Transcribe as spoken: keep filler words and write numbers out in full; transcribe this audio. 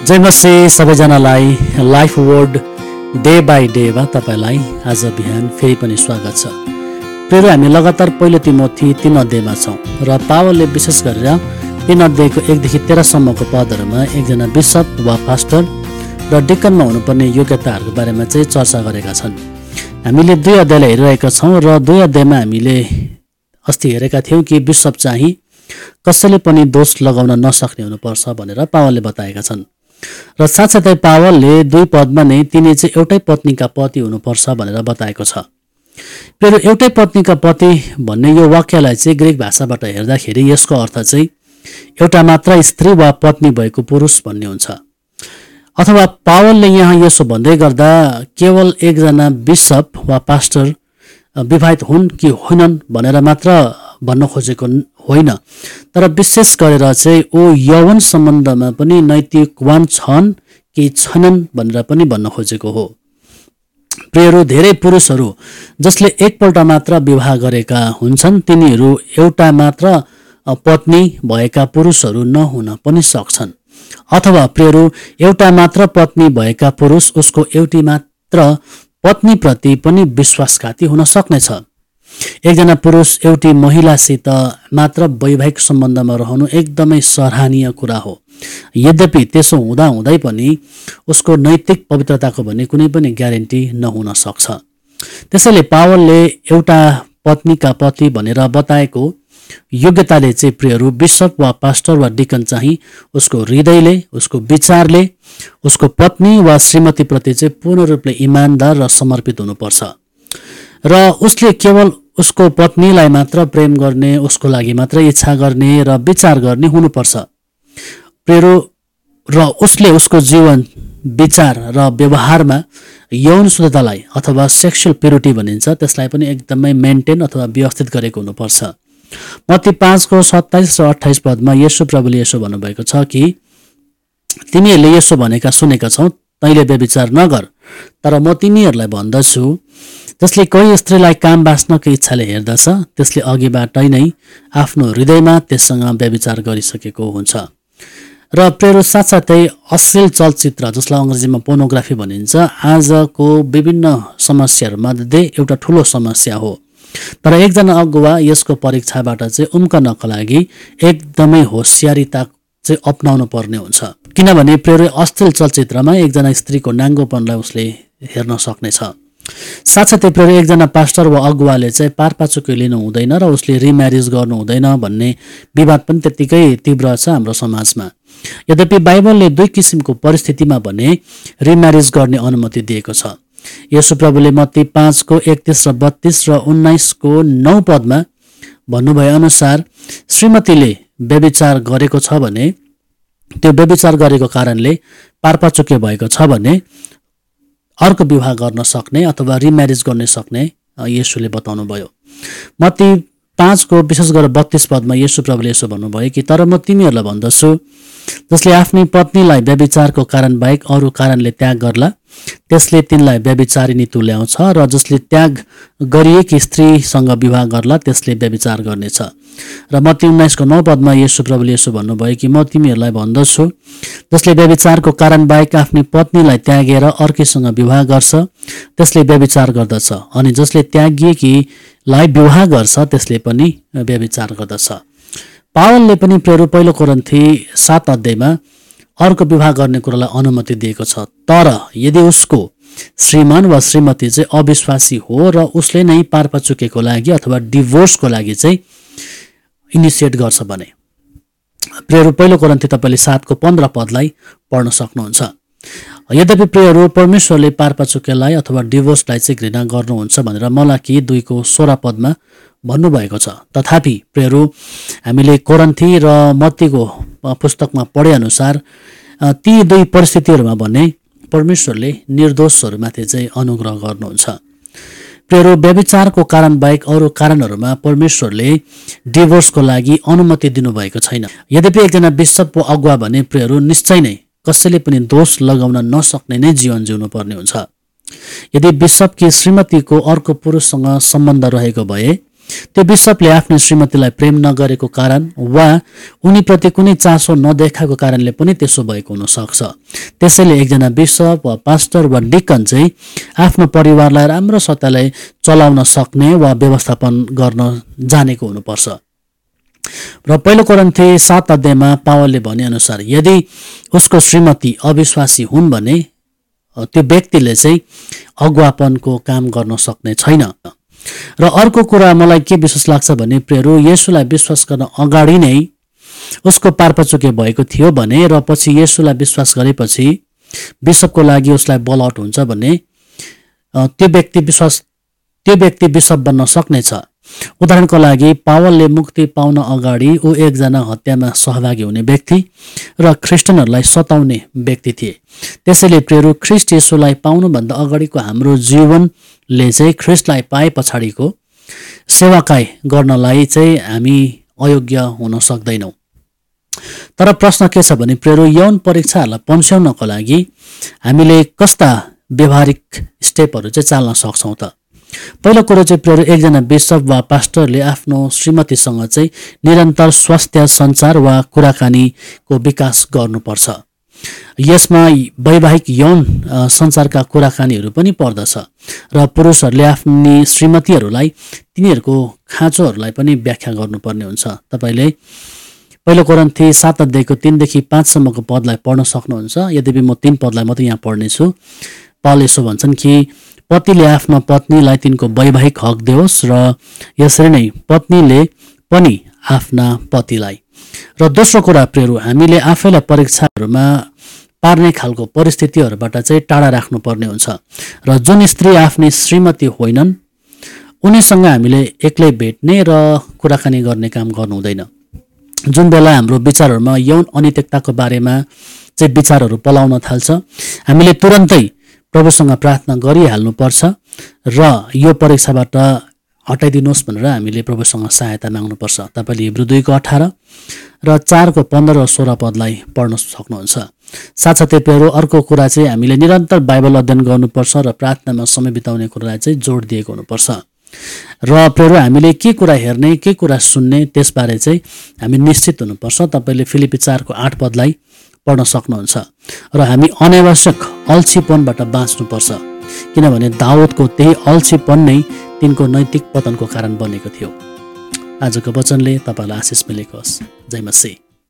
जय मसीह सबैजनालाई life word day by डेमा तपाईँलाई आज बिहान फेरि पनि स्वागत छ। प्रिय हामी लगातार पहिलो तिमोथी तीन अध्यायमा छौँ र पावलले विशेष गरेर तीन अध्यायको एकदेखि तेह्रसम्मको पदहरूमा एकजना बिशप वा पास्टर र डिकनमा हुनुपर्ने योग्यताहरूको बारेमा चाहिँ चर्चा गरेका छन्। हामीले दुई अध्यायलाई हेरिरहेका छौँ र दुई अध्यायमा हामीले अस्ति हेरेका थियौँ कि बिशप चाहिँ कसैले पनि दोष लगाउन नसक्ने हुनुपर्छ भनेर पावलले बताएका छन् र साथसाथै पावलले दुई पदमा नै तिनी चाहिँ एउटै पत्नीका पति हुनुपर्छ भनेर बताएको छ। फेरि एउटै पत्नीका पति भन्ने यो वाक्यलाई चाहिँ ग्रिक भाषाबाट हेर्दाखेरि यसको अर्थ चाहिँ एउटा मात्र स्त्री वा पत्नी भएको पुरुष भन्ने हुन्छ। अथवा पावलले यहाँ यसो भन्दै गर्दा केवल एकजना बिशप वा पास्टर विवाहित हुन् कि होइनन् भनेर मात्र भन्न खोजेको होइन, तर विशेष गरेर चाहिँ ओ यौवन सम्बन्धमा पनि नैतिकवान छन् कि छैनन् भनेर पनि भन्न खोजेको हो। प्रियहरू, धेरै पुरुषहरू जसले एकपल्ट मात्र विवाह गरेका हुन्छन् तिनीहरू एउटा मात्र पत्नी भएका पुरुषहरू नहुन पनि सक्छन्। अथवा प्रियहरू, एउटा मात्र पत्नी भएका पुरुष उसको एउटी मात्र पत्नीप्रति पनि विश्वासघाती हुन सक्नेछ। एकजना पुरुष एउटी महिलासित मात्र वैवाहिक सम्बन्धमा रहनु एकदमै सराहनीय कुरा हो। यद्यपि त्यसो हुँदा हुँदै पनि उसको नैतिक पवित्रताको भने कुनै पनि ग्यारेन्टी नहुन सक्छ। त्यसैले पावलले एउटा पत्नीका पति भनेर बताएको योग्यताले चाहिँ प्रियहरू बिशप वा पास्टर वा डिकन चाहिँ उसको हृदयले, उसको विचारले उसको पत्नी वा श्रीमतीप्रति चाहिँ पूर्ण रूपले इमान्दार र समर्पित हुनुपर्छ र उसले केवल उसको पत्नीलाई मात्र प्रेम गर्ने, उसको लागि मात्र इच्छा गर्ने र विचार गर्ने हुनुपर्छ। प्रियहरू, र उसले उसको जीवन, विचार र व्यवहारमा यौन शुद्धतालाई अथवा सेक्सुअल प्युरिटी भनिन्छ त्यसलाई पनि एकदमै मेन्टेन अथवा व्यवस्थित गरेको हुनुपर्छ। मत्ती पाँचको सत्ताइस र अट्ठाइस पदमा येशू प्रभुले यसो भन्नुभएको छ कि तिमीहरूले यसो भनेका सुनेका छौ, तैँले व्यभिचार नगर, तर म तिमीहरूलाई भन्दछु जसले कोही स्त्रीलाई काम बाँच्नको इच्छाले हेर्दछ त्यसले अघिबाटै नै आफ्नो हृदयमा त्यससँग व्यभिचार गरिसकेको हुन्छ। र प्रियहरू, साथसाथै अश्लील चलचित्र जसलाई अङ्ग्रेजीमा पोर्नोग्राफी भनिन्छ आजको विभिन्न समस्याहरूमध्ये एउटा ठुलो समस्या हो। तर एकजना अगुवा यसको परीक्षाबाट चाहिँ उम्कनको लागि एकदमै होसियारिता चाहिँ अपनाउनु पर्ने हुन्छ। किनभने प्रियहरू, अश्लील चलचित्रमा एकजना स्त्रीको नाङ्गोपनलाई उसले हेर्न सक्नेछ। साथसाथै प्रियहरू, एकजना पास्टर वा अगुवाले चाहिँ पारपाचुके लिनु हुँदैन र उसले रिम्यारिज गर्नु हुँदैन भन्ने विवाद पनि त्यत्तिकै तीव्र छ हाम्रो समाजमा। यद्यपि बाइबलले दुई किसिमको परिस्थितिमा भने रिम्यारिज गर्ने अनुमति दिएको छ। येशू प्रभुले मत्ती पाँचको एकतिस र बत्तीस र उन्नाइसको नौ पदमा भन्नुभए अनुसार श्रीमतीले व्यभिचार गरेको छ भने, त्यो व्यभिचार गरेको कारणले पारपाचुके भएको छ भने अर्को विवाह गर्न सक्ने अथवा रिम्यारिज गर्न सक्ने येशूले बताउनु भयो। मत्ती पाँचको विशेष गरेर बत्तीस पदमा येशू प्रभुले यसो भन्नुभयो कि तर म तिमीहरूलाई भन्दछु जसले आफ्नै पत्नीलाई व्यभिचारको कारण बाहेक अरू कारणले त्याग गर्ला त्यसले तिनलाई व्यभिचारिणी तुल्याउँछ र जसले त्याग गरिएकी स्त्रीसँग विवाह गर्ला त्यसले व्यभिचार गर्नेछ। र मत्ती उन्नाइसको नौ पदमा येशू प्रभुले यसो भन्नुभयो कि म तिमीहरूलाई भन्दछु जसले व्यभिचारको कारण बाहेक आफ्नै पत्नीलाई त्यागेर अर्कैसँग विवाह गर्छ त्यसले व्यभिचार गर्दछ, अनि जसले त्यागिएकीलाई विवाह गर्छ त्यसले पनि व्यभिचार गर्दछ। पावलले पनि प्रियहरू पहिलो कोरिन्थी सात अध्यायमा अर्को विवाह गर्ने कुरालाई अनुमति दिएको छ, तर यदि उसको श्रीमान वा श्रीमती चाहिँ अविश्वासी हो र उसले नै पारपाचुकेको लागि अथवा डिभोर्सको लागि चाहिँ इनिसिएट गर्छ भने। प्रियहरू, पहिलो कोरिन्थी तपाईँले सातको पन्ध्र पदलाई पढ्न सक्नुहुन्छ। यद्यपि प्रियहरू, परमेश्वरले पारपाचुकेलाई अथवा डिभोर्सलाई चाहिँ घृणा गर्नुहुन्छ भनेर मलाकी दुईको सोह्र पदमा भन्नुभएको छ। तथापि प्रियहरू, हामीले कोरिन्थी र मत्तीको पुस्तकमा पढे अनुसार ती दुई परिस्थितिहरूमा भने परमेश्वरले निर्दोषहरूमाथि चाहिँ अनुग्रह गर्नुहुन्छ। प्रियहरू, व्यभिचारको कारण बाहेक अरू कारणहरूमा परमेश्वरले डिभोर्सको लागि अनुमति दिनुभएको छैन। यद्यपि एकजना बिशप वा अगुवा भने प्रियहरू निश्चय नै कसैले पनि दोष लगाउन नसक्ने नै जीवन जिउनु पर्ने हुन्छ। यदि बिशप कि श्रीमतीको अर्को पुरुषसँग सम्बन्ध रहेको भए त्यो बिसपले आफ्नो श्रीमतीलाई प्रेम नगरेको कारण वा उनीप्रति कुनै चासो नदेखाएको कारणले पनि त्यसो भएको हुनसक्छ। त्यसैले एकजना बिसप वा पास्टर वा डिकन चाहिँ आफ्नो परिवारलाई राम्रोसितले चलाउन सक्ने वा व्यवस्थापन गर्न जानेको हुनुपर्छ। र पहिलो कोरिन्थी सात अध्यायमा पावलले भनेअनुसार यदि उसको श्रीमती अविश्वासी हुन् भने त्यो व्यक्तिले चाहिँ अगुवापनको काम गर्न सक्ने छैन। र अर्को कुरा मलाई के विश्वास लाग्छ भने प्रियहरू, येशूलाई विश्वास गर्न अगाडि नै उसको पारपचुके भएको थियो भने र पछि येशूलाई विश्वास गरेपछि बिसपको लागि उसलाई बलौट हुन्छ भने त्यो व्यक्ति विश्वास त्यो व्यक्ति बिसप बन्न सक्नेछ। उदाहरणको लागि पावलले मुक्ति पाउन अगाडि ऊ एकजना हत्यामा सहभागी हुने व्यक्ति र ख्रिस्टियनहरूलाई सताउने व्यक्ति थिए। त्यसैले प्रियहरू, ख्रिस्ट येशूलाई पाउनुभन्दा अगाडिको हाम्रो जीवनले चाहिँ ख्रिस्टलाई पाए पछाडिको सेवाकाई गर्नलाई चाहिँ हामी अयोग्य हुन सक्दैनौँ। तर प्रश्न के छ भने प्रियहरू, यौन परीक्षाहरूलाई पन्छ्याउनको लागि हामीले कस्ता व्यवहारिक स्टेपहरू चाहिँ चाल्न सक्छौँ त? पहिलो कुरो चाहिँ प्रियहरू, एकजना बिसप वा पास्टरले आफ्नो श्रीमतीसँग चाहिँ निरन्तर स्वास्थ्य सञ्चार वा कुराकानीको विकास गर्नुपर्छ। यसमा वैवाहिक यौन सञ्चारका कुराकानीहरू पनि पर्दछ र पुरुषहरूले आफ्नी श्रीमतीहरूलाई तिनीहरूको खाँचोहरूलाई पनि व्याख्या गर्नुपर्ने हुन्छ। तपाईँले पहिलो कोरिन्थी सात अध्यायको तीनदेखि पाँचसम्मको पदलाई पढ्न सक्नुहुन्छ। यद्यपि म तीन पदलाई मात्रै यहाँ पढ्नेछु। पावल यसो भन्छन् कि पतिले आफ्ना पत्नीलाई तिनको वैवाहिक हक देओस् र यसरी नै पत्नीले पनि आफ्ना पतिलाई। र दोस्रो कुरा प्रियहरू, हामीले आफैलाई परीक्षाहरूमा पार्ने खालको परिस्थितिहरूबाट चाहिँ टाढा राख्नुपर्ने हुन्छ। र जुन स्त्री आफ्नै श्रीमती होइनन् उनीसँग हामीले एक्लै भेट्ने र कुराकानी गर्ने काम गर्नु हुँदैन। जुन बेला हाम्रो विचारहरूमा यौन अनैतिकताको बारेमा चाहिँ विचारहरू पलाउन थाल्छ, हामीले तुरन्तै प्रभुसँग प्रार्थना गरिहाल्नुपर्छ र यो परीक्षाबाट हटाइदिनुहोस् भनेर हामीले प्रभुसँग सहायता माग्नुपर्छ। तपाईँले हिब्रू दुईको अठार र चारको पन्ध्र र सोह्र पदलाई पढ्न सक्नुहुन्छ। साथसाथै प्रियहरू, अर्को कुरा चाहिँ हामीले निरन्तर बाइबल अध्ययन गर्नुपर्छ र प्रार्थनामा समय बिताउने कुरालाई चाहिँ जोड दिएको हुनुपर्छ। र प्रियहरू, हामीले के कुरा हेर्ने के कुरा सुन्ने त्यसबारे चाहिँ हामी निश्चित हुनुपर्छ। तपाईँले फिलिपी चारको आठ पदलाई पढ्न सक्नुहुन्छ। र हामी अनावश्यक अल्छीपनबाट बाँच्नुपर्छ, किनभने दाउदको त्यही अल्छीपन नै तिनको नैतिक पतनको कारण बनेको थियो। आजको वचनले तपाईँलाई आशिष मिलेको होस्। जय मसीह।